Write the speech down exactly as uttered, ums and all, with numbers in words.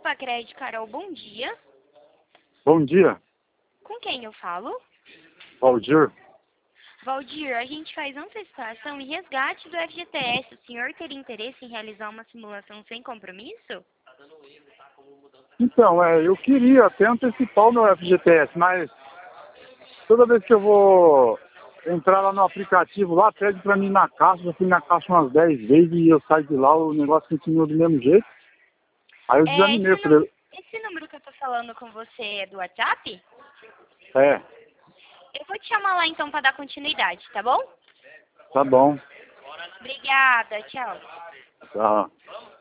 Opa, Crédito Carol, bom dia. Bom dia, Com quem eu falo? Valdir. Valdir, a gente faz antecipação e resgate do F G T S. O senhor teria interesse em realizar uma simulação sem compromisso? Então, é, eu queria até antecipar o meu F G T S, mas toda vez que eu vou entrar lá no aplicativo, lá pede pra mim ir na caixa, já fui na caixa umas dez vezes e eu saio de lá, o negócio continua do mesmo jeito. Aí eu É, desanimei, eu esse, nú- falei, esse número que eu tô falando com você é do WhatsApp? é, Eu vou te chamar lá então para dar continuidade, tá bom? tá bom, Obrigada, tchau. tá.